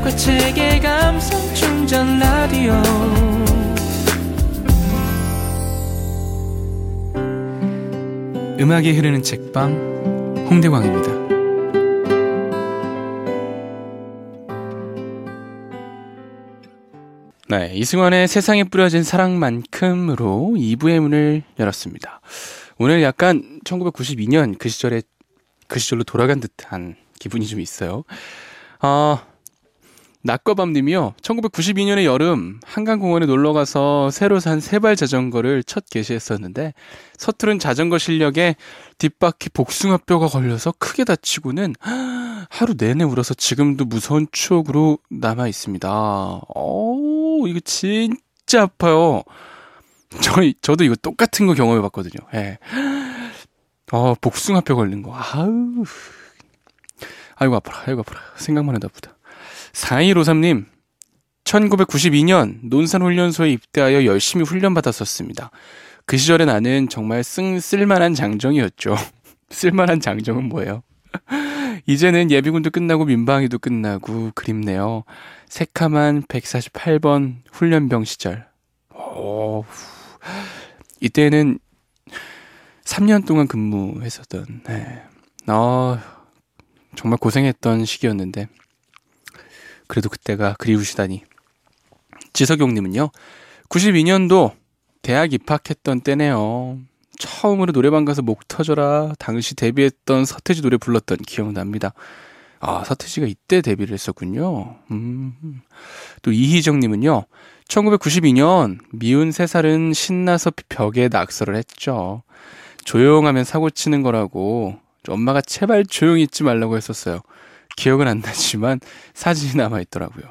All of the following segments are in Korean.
책의 감성 충전 라디오. 음악이 흐르는 책방 홍대광입니다. 네, 이승환의 세상에 뿌려진 사랑만큼으로 2부의 문을 열었습니다. 오늘 약간 1992년 그 시절로 돌아간 듯한 기분이 좀 있어요. 낮과 밤님이요. 1992년의 여름 한강공원에 놀러가서 새로 산 세발 자전거를 첫 개시했었는데 서투른 자전거 실력에 뒷바퀴 복숭아뼈가 걸려서 크게 다치고는 하루 내내 울어서 지금도 무서운 추억으로 남아있습니다. 이거 진짜 아파요. 저도 이거 똑같은 거 경험해봤거든요. 예. 복숭아뼈 걸린 거. 아이고 아파라. 생각만 해도 아프다. 4153님, 1992년 논산훈련소에 입대하여 열심히 훈련받았었습니다. 그 시절에 나는 정말 쓸만한 장정이었죠. 쓸만한 장정은 뭐예요? 이제는 예비군도 끝나고 민방위도 끝나고 그립네요. 새카만 148번 훈련병 시절. 이때는 3년 동안 근무했었던, 정말 고생했던 시기였는데 그래도 그때가 그리우시다니. 지석용님은요, 92년도 대학 입학했던 때네요. 처음으로 노래방 가서 목 터져라 당시 데뷔했던 서태지 노래 불렀던 기억납니다. 서태지가 이때 데뷔를 했었군요. 또 이희정님은요, 1992년 미운 3살은 신나서 벽에 낙서를 했죠. 조용하면 사고 치는 거라고 엄마가 제발 조용히 있지 말라고 했었어요. 기억은 안 나지만 사진이 남아있더라고요.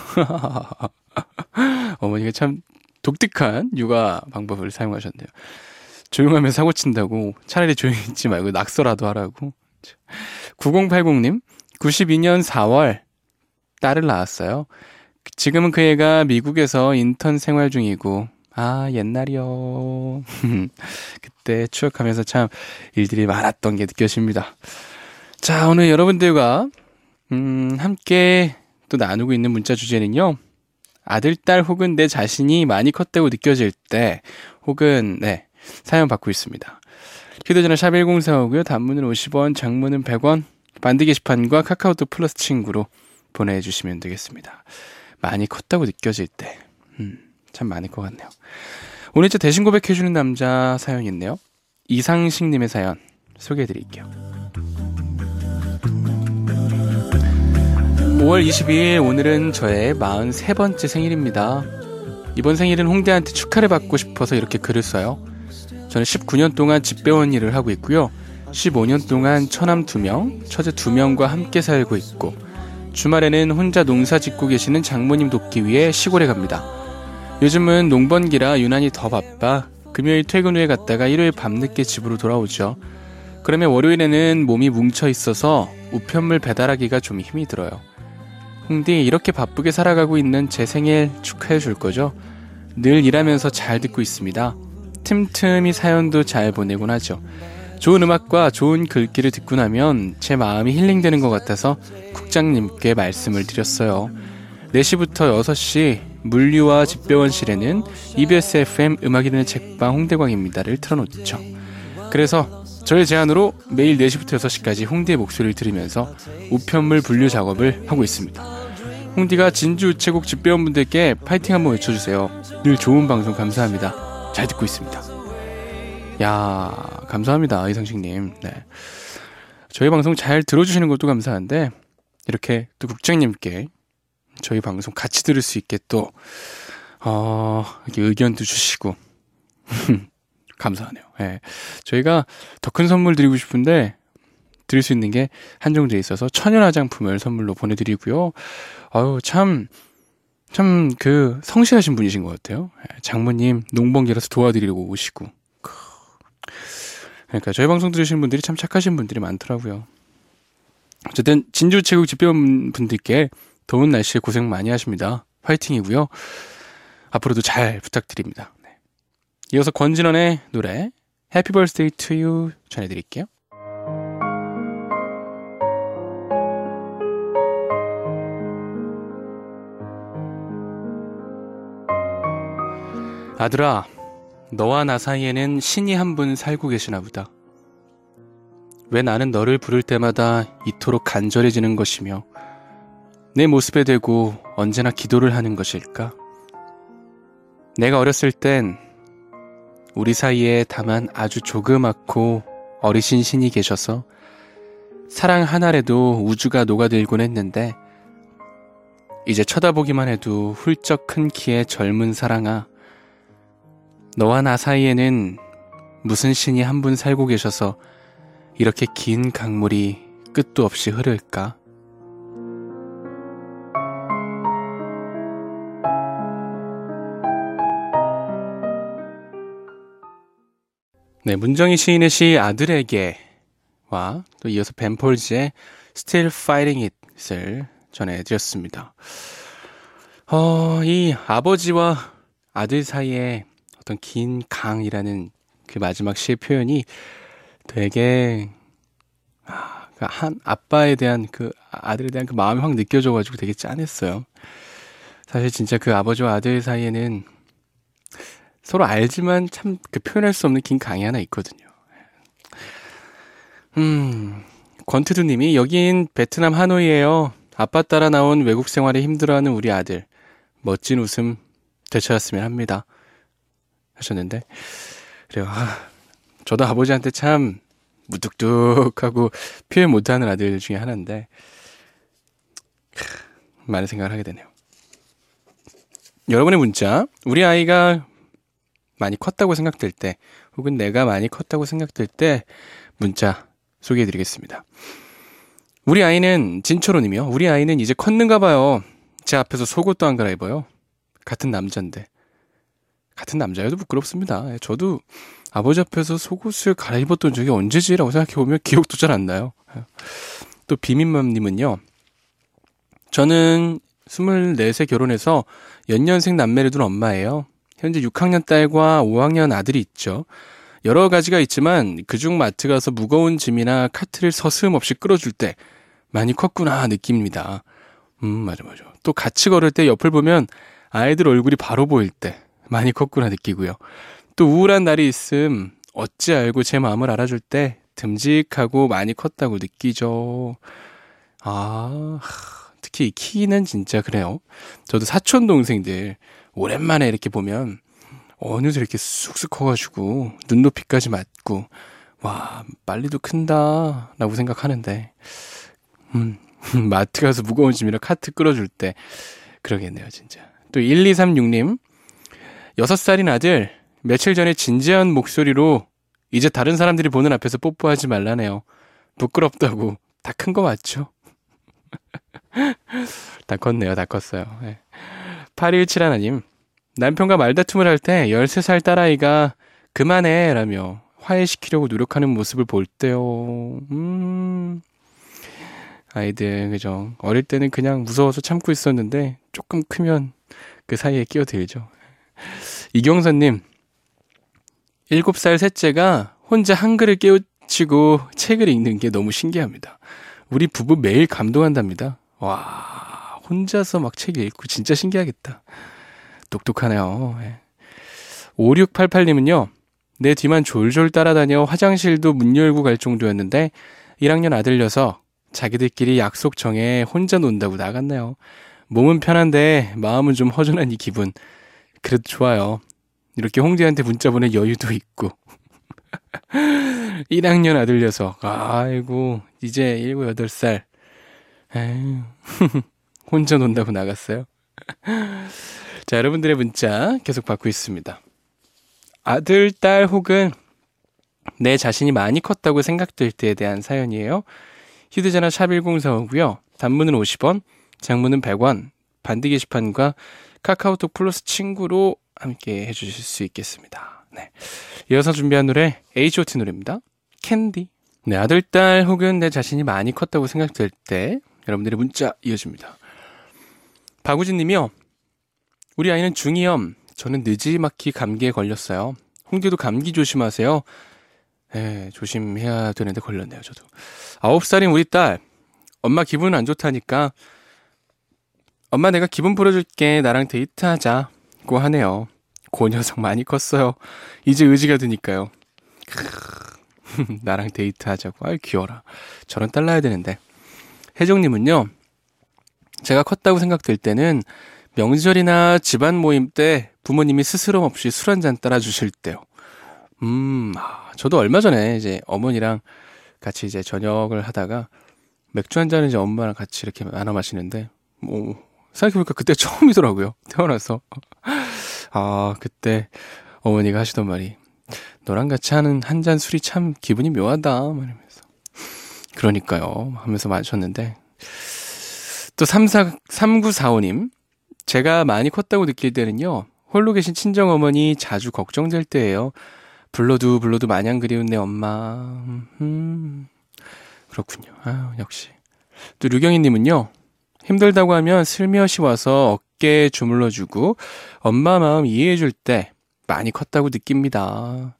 어머니가 참 독특한 육아 방법을 사용하셨네요. 조용하면 사고 친다고 차라리 조용히 있지 말고 낙서라도 하라고. 9080님, 92년 4월 딸을 낳았어요. 지금은 그 애가 미국에서 인턴 생활 중이고 옛날이요. 그때 추억하면서 참 일들이 많았던 게 느껴집니다. 자, 오늘 여러분들과 함께 또 나누고 있는 문자 주제는요, 아들, 딸 혹은 내 자신이 많이 컸다고 느껴질 때 혹은 사연 받고 있습니다. 휴대전화 샵 1045고요. 단문은 50원, 장문은 100원, 반디 게시판과 카카오톡 플러스 친구로 보내주시면 되겠습니다. 많이 컸다고 느껴질 때 참 많을 것 같네요. 오늘 저 대신 고백해주는 남자 사연이 있네요. 이상식님의 사연 소개해드릴게요. 5월 22일, 오늘은 저의 43번째 생일입니다. 이번 생일은 홍대한테 축하를 받고 싶어서 이렇게 글을 써요. 저는 19년 동안 집배원 일을 하고 있고요. 15년 동안 처남 2명, 처제 2명과 함께 살고 있고, 주말에는 혼자 농사 짓고 계시는 장모님 돕기 위해 시골에 갑니다. 요즘은 농번기라 유난히 더 바빠 금요일 퇴근 후에 갔다가 일요일 밤늦게 집으로 돌아오죠. 그러면 월요일에는 몸이 뭉쳐 있어서 우편물 배달하기가 좀 힘이 들어요. 홍디, 이렇게 바쁘게 살아가고 있는 제 생일 축하해 줄 거죠? 늘 일하면서 잘 듣고 있습니다. 틈틈이 사연도 잘 보내곤 하죠. 좋은 음악과 좋은 글귀를 듣고 나면 제 마음이 힐링되는 것 같아서 국장님께 말씀을 드렸어요. 4시부터 6시 물류와 집배원실에는 EBS FM 음악이 되는 책방 홍대광입니다를 틀어놓죠. 그래서 저의 제안으로 매일 4시부터 6시까지 홍대의 목소리를 들으면서 우편물 분류 작업을 하고 있습니다. 홍디가 진주 우체국 집배원분들께 파이팅 한번 외쳐주세요. 늘 좋은 방송 감사합니다. 잘 듣고 있습니다. 야, 감사합니다, 이상식님. 저희 방송 잘 들어주시는 것도 감사한데 이렇게 또 국장님께 저희 방송 같이 들을 수 있게 또 이렇게 의견도 주시고 감사하네요. 저희가 더 큰 선물 드리고 싶은데 드릴 수 있는 게 한정돼 있어서 천연 화장품을 선물로 보내드리고요. 참 성실하신 분이신 것 같아요. 장모님 농번기라서 도와드리려고 오시고. 그러니까 저희 방송 들으시는 분들이 참 착하신 분들이 많더라고요. 어쨌든 진주우체국 집배원분들께 더운 날씨에 고생 많이 하십니다. 화이팅이고요. 앞으로도 잘 부탁드립니다. 이어서 권진원의 노래 Happy Birthday to You 전해드릴게요. 아들아, 너와 나 사이에는 신이 한 분 살고 계시나 보다. 왜 나는 너를 부를 때마다 이토록 간절해지는 것이며 내 모습에 대고 언제나 기도를 하는 것일까? 내가 어렸을 땐 우리 사이에 다만 아주 조그맣고 어리신 신이 계셔서 사랑 하나라도 우주가 녹아들곤 했는데 이제 쳐다보기만 해도 훌쩍 큰 키의 젊은 사랑아, 너와 나 사이에는 무슨 신이 한 분 살고 계셔서 이렇게 긴 강물이 끝도 없이 흐를까? 네, 문정희 시인의 시 아들에게와 또 이어서 벤폴즈의 Still Fighting It을 전해드렸습니다. 이 아버지와 아들 사이에 어떤 긴 강이라는 그 마지막 시의 표현이 되게 한 아빠에 대한 그 아들에 대한 그 마음이 확 느껴져가지고 되게 짠했어요. 사실 진짜 그 아버지와 아들 사이에는 서로 알지만 참 그 표현할 수 없는 긴 강이 하나 있거든요. 권투두님이 여긴 베트남 하노이예요. 아빠 따라 나온 외국 생활에 힘들어하는 우리 아들. 멋진 웃음 되찾았으면 합니다. 하셨는데 그래요. 저도 아버지한테 참 무뚝뚝하고 표현 못하는 아들 중에 하나인데 많은 생각을 하게 되네요. 여러분의 문자, 우리 아이가 많이 컸다고 생각될 때 혹은 내가 많이 컸다고 생각될 때 문자 소개해드리겠습니다. 우리 아이는 진초로님이요. 우리 아이는 이제 컸는가 봐요. 제 앞에서 속옷도 안 갈아입어요. 같은 남자인데. 같은 남자여도 부끄럽습니다. 저도 아버지 앞에서 속옷을 갈아입었던 적이 언제지라고 생각해보면 기억도 잘 안 나요. 또 비민맘님은요. 저는 24세 결혼해서 연년생 남매를 둔 엄마예요. 현재 6학년 딸과 5학년 아들이 있죠. 여러 가지가 있지만 그중 마트 가서 무거운 짐이나 카트를 서슴없이 끌어줄 때 많이 컸구나 느낍니다. 맞아. 또 같이 걸을 때 옆을 보면 아이들 얼굴이 바로 보일 때 많이 컸구나 느끼고요. 또 우울한 날이 있음 어찌 알고 제 마음을 알아줄 때 듬직하고 많이 컸다고 느끼죠. 특히 이 키는 진짜 그래요. 저도 사촌 동생들 오랜만에 이렇게 보면 어느새 이렇게 쑥쑥 커가지고 눈높이까지 맞고 와 빨리도 큰다 라고 생각하는데 마트 가서 무거운 짐이랑 카트 끌어줄 때 그러겠네요 진짜. 또 1236님 6살인 아들 며칠 전에 진지한 목소리로 이제 다른 사람들이 보는 앞에서 뽀뽀하지 말라네요. 부끄럽다고. 다 큰 거 맞죠? 다 컸네요. 다 컸어요. 네. 8171님 남편과 말다툼을 할 때 13살 딸아이가 그만해 라며 화해시키려고 노력하는 모습을 볼 때요. 아이들 그죠. 어릴 때는 그냥 무서워서 참고 있었는데 조금 크면 그 사이에 끼어들죠. 이경선님 7살 셋째가 혼자 한글을 깨우치고 책을 읽는 게 너무 신기합니다. 우리 부부 매일 감동한답니다. 와 혼자서 막 책 읽고 진짜 신기하겠다. 똑똑하네요. 5688님은요. 내 뒤만 졸졸 따라다녀 화장실도 문 열고 갈 정도였는데 1학년 아들 녀석 자기들끼리 약속 정해 혼자 논다고 나갔네요. 몸은 편한데 마음은 좀 허전한 이 기분. 그래도 좋아요. 이렇게 홍대한테 문자 보낼 여유도 있고 1학년 아들 녀석 아이고 이제 7, 8살 혼자 논다고 나갔어요. 자, 여러분들의 문자 계속 받고 있습니다. 아들, 딸 혹은 내 자신이 많이 컸다고 생각될 때에 대한 사연이에요. 휴대전화 샵1045고요. 단문은 50원, 장문은 100원, 반디 게시판과 카카오톡 플러스 친구로 함께 해주실 수 있겠습니다. 네. 이어서 준비한 노래 H.O.T 노래입니다. 캔디. 네, 아들, 딸 혹은 내 자신이 많이 컸다고 생각될 때 여러분들의 문자 이어집니다. 박우진 님이요. 우리 아이는 중2염. 저는 느지막히 감기에 걸렸어요. 홍대도 감기 조심하세요. 네, 조심해야 되는데 걸렸네요, 저도. 9살인 우리 딸. 엄마 기분 안 좋다니까. 엄마 내가 기분 풀어줄게. 나랑 데이트하자고 하네요. 그 녀석 많이 컸어요. 이제 의지가 드니까요. 나랑 데이트하자고. 아이 귀여워라. 저런 딸 낳아야 되는데. 혜정님은요. 제가 컸다고 생각될 때는 명절이나 집안 모임 때 부모님이 스스럼 없이 술 한잔 따라주실 때요. 저도 얼마 전에 이제 어머니랑 같이 이제 저녁을 하다가 맥주 한 잔을 이제 엄마랑 같이 이렇게 나눠 마시는데, 생각해보니까 그때 처음이더라고요. 태어나서. 그때 어머니가 하시던 말이, 너랑 같이 하는 한 잔 술이 참 기분이 묘하다. 말하면서. 그러니까요. 하면서 마셨는데, 또 3945님, 제가 많이 컸다고 느낄 때는요, 홀로 계신 친정어머니 자주 걱정될 때예요. 불러도 마냥 그리운 내 엄마. 그렇군요. 역시. 또 류경희님은요, 힘들다고 하면 슬며시 와서 어깨에 주물러주고 엄마 마음 이해해줄 때 많이 컸다고 느낍니다.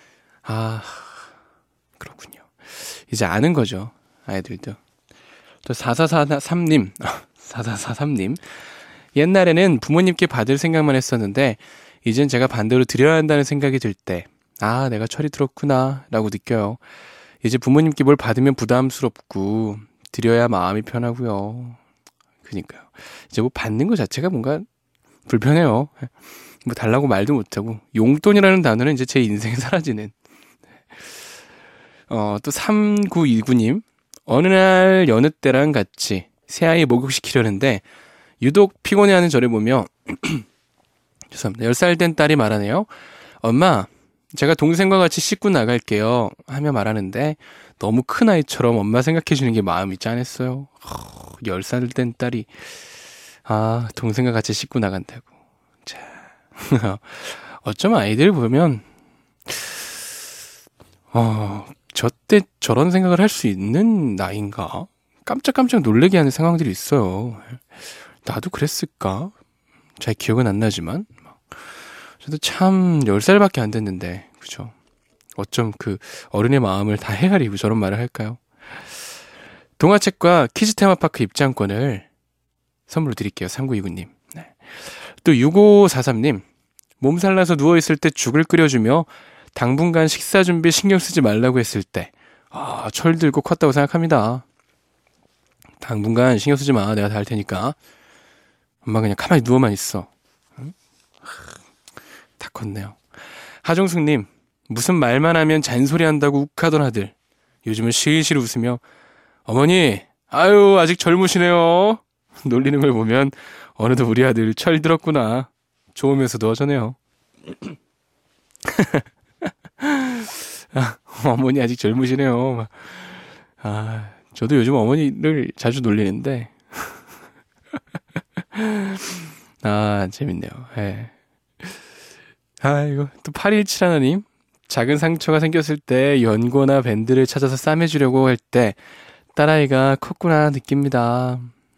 그렇군요. 이제 아는 거죠. 아이들도. 또 4443님. 옛날에는 부모님께 받을 생각만 했었는데 이젠 제가 반대로 드려야 한다는 생각이 들 때 내가 철이 들었구나 라고 느껴요. 이제 부모님께 뭘 받으면 부담스럽고 드려야 마음이 편하고요. 그러니까요. 이제 뭐 받는 것 자체가 뭔가 불편해요. 뭐 달라고 말도 못하고 용돈이라는 단어는 이제 제 인생에 사라지는. 또 3929님, 어느 날 여느 때랑 같이 새아이 목욕시키려는데 유독 피곤해하는 저를 보며 죄송합니다. 10살 된 딸이 말하네요. 엄마, 제가 동생과 같이 씻고 나갈게요 하며 말하는데 너무 큰 아이처럼 엄마 생각해주는 게 마음이 짠했어요. 10살 된 딸이 동생과 같이 씻고 나간다고. 자, 어쩌면 아이들 보면 저 때 저런 생각을 할 수 있는 나이인가? 깜짝깜짝 놀라게 하는 상황들이 있어요. 나도 그랬을까? 잘 기억은 안 나지만 저도 참 10살밖에 안 됐는데, 그죠? 어쩜 그 어른의 마음을 다 헤아리고 저런 말을 할까요? 동화책과 키즈 테마파크 입장권을 선물로 드릴게요. 3929님. 네. 또 6543님, 몸살 나서 누워있을 때 죽을 끓여주며 당분간 식사 준비 신경 쓰지 말라고 했을 때 철 들고 컸다고 생각합니다. 당분간 신경 쓰지 마. 내가 다 할 테니까. 엄마 그냥 가만히 누워만 있어. 응? 다 컸네요. 하정숙님, 무슨 말만 하면 잔소리한다고 욱하던 아들, 요즘은 실실 웃으며 어머니, 아직 젊으시네요. 놀리는 걸 보면 어느덧 우리 아들 철 들었구나. 좋으면서도 어쩌네요. 어머니 아직 젊으시네요. 저도 요즘 어머니를 자주 놀리는데 재밌네요. 네. 이거 또 8171님, 작은 상처가 생겼을 때 연고나 밴드를 찾아서 싸매주려고 할 때 딸아이가 컸구나 느낍니다.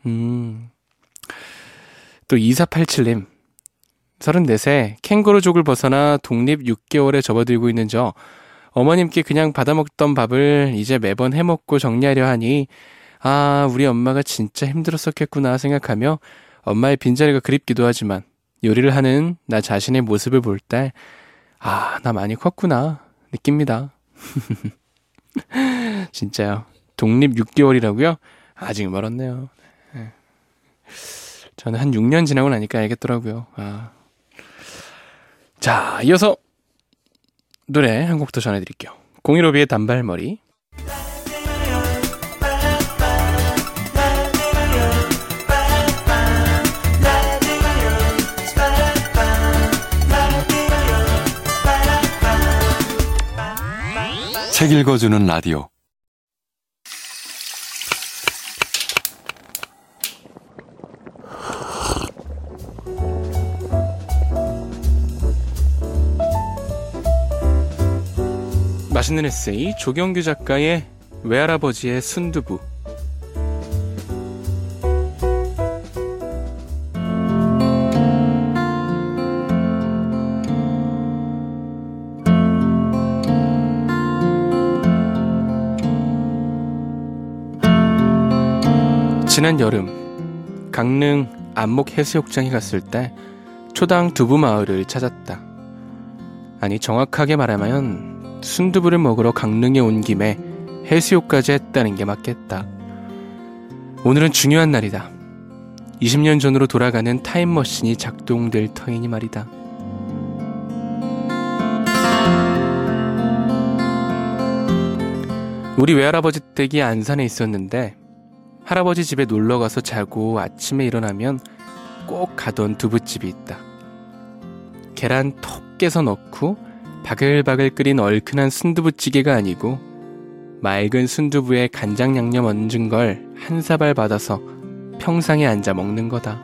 또 2487님, 34세 캥거루족을 벗어나 독립 6개월에 접어들고 있는 저, 어머님께 그냥 받아먹던 밥을 이제 매번 해먹고 정리하려 하니 우리 엄마가 진짜 힘들었었겠구나 생각하며 엄마의 빈자리가 그립기도 하지만 요리를 하는 나 자신의 모습을 볼 때 나 많이 컸구나 느낍니다. 진짜요. 독립 6개월이라고요? 아직 멀었네요. 저는 한 6년 지나고 나니까 알겠더라고요. 자, 이어서 노래 한 곡 더 전해드릴게요. 015B의 단발머리. 책 읽어주는 라디오. 맛있는 에세이 조경규 작가의 외할아버지의 순두부. 지난 여름 강릉 안목 해수욕장에 갔을 때 초당 두부 마을을 찾았다. 아니, 정확하게 말하면 순두부를 먹으러 강릉에 온 김에 해수욕까지 했다는 게 맞겠다. 오늘은 중요한 날이다. 20년 전으로 돌아가는 타임머신이 작동될 터이니 말이다. 우리 외할아버지 댁이 안산에 있었는데 할아버지 집에 놀러가서 자고 아침에 일어나면 꼭 가던 두부집이 있다. 계란 톡 깨서 넣고 바글바글 끓인 얼큰한 순두부찌개가 아니고 맑은 순두부에 간장 양념 얹은 걸 한 사발 받아서 평상에 앉아 먹는 거다.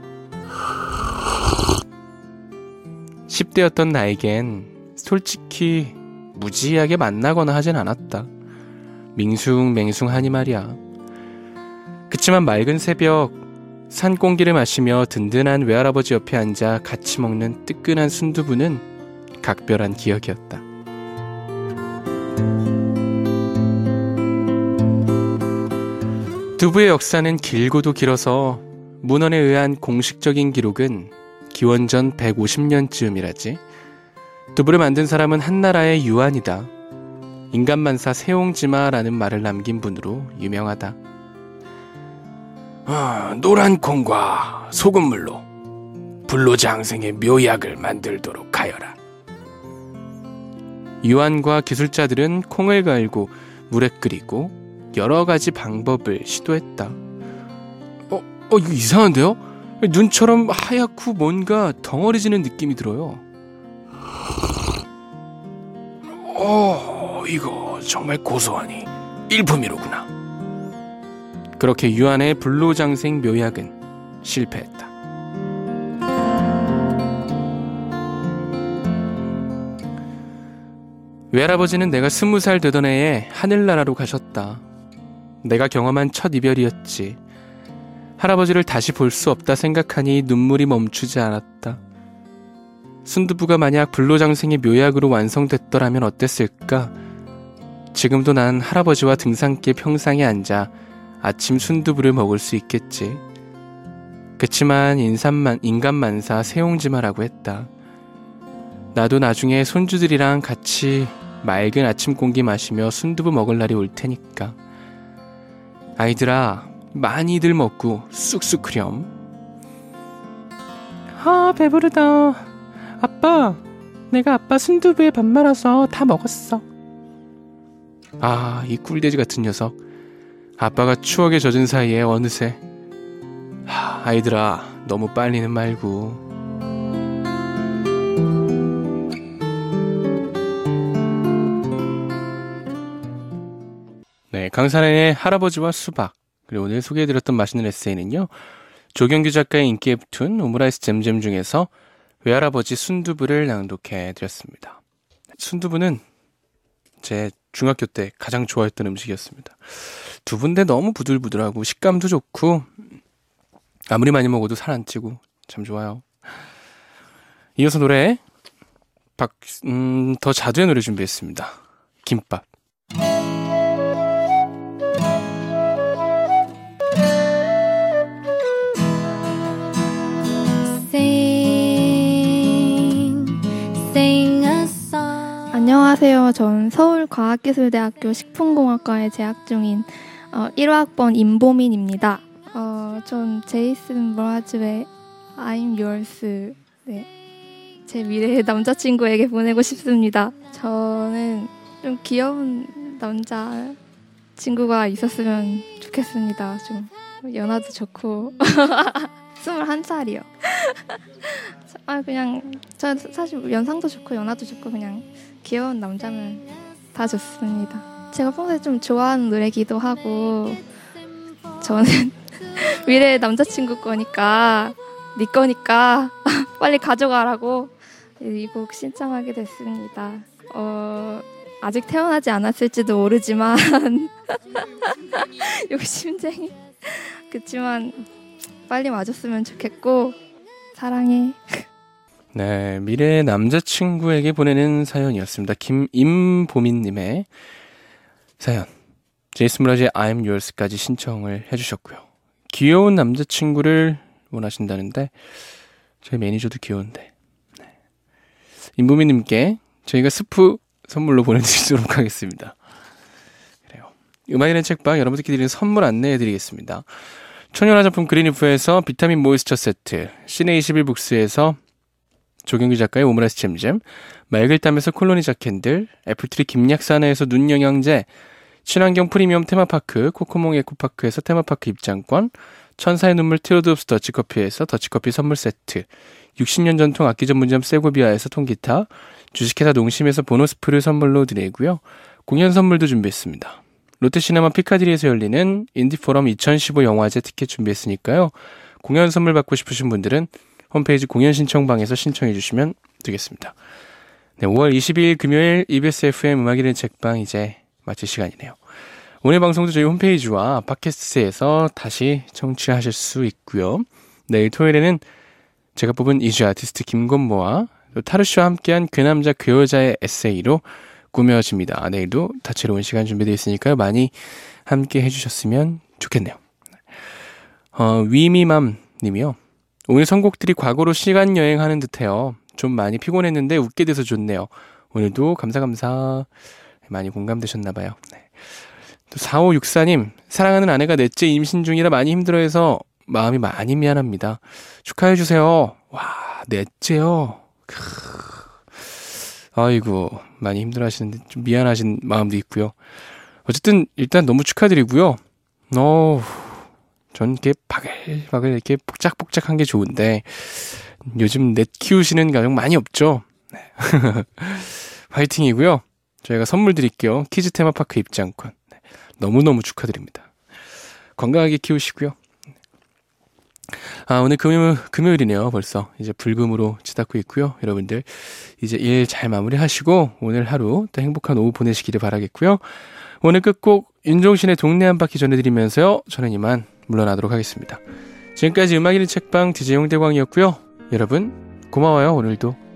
10대였던 나에겐 솔직히 무지하게 맛나거나 하진 않았다. 밍숭맹숭하니 말이야. 그치만 맑은 새벽 산 공기를 마시며 든든한 외할아버지 옆에 앉아 같이 먹는 뜨끈한 순두부는 각별한 기억이었다. 두부의 역사는 길고도 길어서 문헌에 의한 공식적인 기록은 기원전 150년쯤이라지. 두부를 만든 사람은 한나라의 유한이다. 인간만사 세옹지마라는 말을 남긴 분으로 유명하다. 노란 콩과 소금물로 불로장생의 묘약을 만들도록 하여라. 유한과 기술자들은 콩을 갈고 물에 끓이고 여러 가지 방법을 시도했다. 이거 이상한데요? 눈처럼 하얗고 뭔가 덩어리지는 느낌이 들어요. 이거 정말 고소하니 일품이로구나. 그렇게 유한의 불로장생 묘약은 실패했다. 외할아버지는 내가 20살 되던 해에 하늘나라로 가셨다. 내가 경험한 첫 이별이었지. 할아버지를 다시 볼 수 없다 생각하니 눈물이 멈추지 않았다. 순두부가 만약 불로장생의 묘약으로 완성됐더라면 어땠을까? 지금도 난 할아버지와 등산길 평상에 앉아 아침 순두부를 먹을 수 있겠지. 그치만 인간만사 세옹지마라고 했다. 나도 나중에 손주들이랑 같이 맑은 아침 공기 마시며 순두부 먹을 날이 올 테니까. 아이들아, 많이들 먹고 쑥쑥 크렴. 배부르다. 아빠, 내가 아빠 순두부에 밥 말아서 다 먹었어. 이 꿀돼지 같은 녀석. 아빠가 추억에 젖은 사이에 어느새. 아이들아, 너무 빨리는 말고. 네, 강산의 할아버지와 수박. 그리고 오늘 소개해드렸던 맛있는 에세이는요, 조경규 작가의 인기 웹툰 오므라이스 잼잼 중에서 외할아버지 순두부를 낭독해드렸습니다. 순두부는 제 중학교 때 가장 좋아했던 음식이었습니다. 두부인데 너무 부들부들하고 식감도 좋고 아무리 많이 먹어도 살 안 찌고 참 좋아요. 이어서 노래 더 자두의 노래 준비했습니다. 김밥. 안녕하세요. 전 서울과학기술대학교 식품공학과에 재학 중인 1학번 임보민입니다. 전 제이슨 브라즈의 I'm Yours, 네, 제 미래의 남자친구에게 보내고 싶습니다. 저는 좀 귀여운 남자친구가 있었으면 좋겠습니다. 좀 연하도 좋고 21살이요. 그냥 저 사실 연상도 좋고 연하도 좋고 그냥 귀여운 남자면 다 좋습니다. 제가 평소에 좀 좋아하는 노래기도 하고 저는 미래의 남자친구 거니까 네 거니까 빨리 가져가라고 이 곡 신청하게 됐습니다. 아직 태어나지 않았을지도 모르지만 욕심쟁이 그치만 빨리 와줬으면 좋겠고 사랑해. 네, 미래의 남자친구에게 보내는 사연이었습니다. 임보민님의 사연. 제이슨 브라즈의 I'm Yours까지 신청을 해주셨고요. 귀여운 남자친구를 원하신다는데 저희 매니저도 귀여운데 임부미님께 저희가 스프 선물로 보내드리도록 하겠습니다. 그래요. 음악이라는 책방 여러분들께 드리는 선물 안내해드리겠습니다. 천연화장품 그린리프에서 비타민 모이스처 세트, 시네21북스에서 조경규 작가의 오므라이스 잼잼, 맑을 땀에서 콜로니 자캔들, 애플트리 김약사나에서 눈영양제, 친환경 프리미엄 테마파크 코코몽 에코파크에서 테마파크 입장권, 천사의 눈물 티로드옵스 더치커피에서 더치커피 선물 세트, 60년 전통 악기 전문점 세고비아에서 통기타, 주식회사 농심에서 보너스프를 선물로 드리고요. 공연 선물도 준비했습니다. 롯데시네마 피카디리에서 열리는 인디포럼 2015 영화제 티켓 준비했으니까요. 공연 선물 받고 싶으신 분들은 홈페이지 공연 신청방에서 신청해 주시면 되겠습니다. 네, 5월 22일 금요일 EBS FM 음악이라는 책방 이제 마칠 시간이네요. 오늘 방송도 저희 홈페이지와 팟캐스트에서 다시 청취하실 수 있고요. 내일 토요일에는 제가 뽑은 이주 아티스트 김건모와 또 타르쇼와 함께한 괴남자 괴여자의 에세이로 꾸며집니다. 내일도 다채로운 시간 준비되어 있으니까요. 많이 함께 해주셨으면 좋겠네요. 위미맘 님이요. 오늘 선곡들이 과거로 시간 여행하는 듯해요. 좀 많이 피곤했는데 웃게 돼서 좋네요. 오늘도 감사 많이 공감되셨나봐요. 네. 또 4564님, 사랑하는 아내가 넷째 임신 중이라 많이 힘들어해서 마음이 많이 미안합니다. 축하해주세요. 와, 넷째요. 아이고, 많이 힘들어하시는데 좀 미안하신 마음도 있고요. 어쨌든 일단 너무 축하드리고요. 전 이렇게 바글바글 이렇게 복작복작한 게 좋은데 요즘 넷 키우시는 가족 많이 없죠. 네. 화이팅이고요. 저희가 선물 드릴게요. 키즈 테마파크 입장권. 네. 너무너무 축하드립니다. 건강하게 키우시고요. 오늘 금요일이네요. 벌써 이제 불금으로 치닫고 있고요. 여러분들 이제 일 잘 마무리하시고 오늘 하루 또 행복한 오후 보내시기를 바라겠고요. 오늘 끝곡 윤종신의 동네 한 바퀴 전해드리면서요. 저는 이만 물러나도록 하겠습니다. 지금까지 음악이는 책방 DJ 홍대광이었고요. 여러분 고마워요. 오늘도.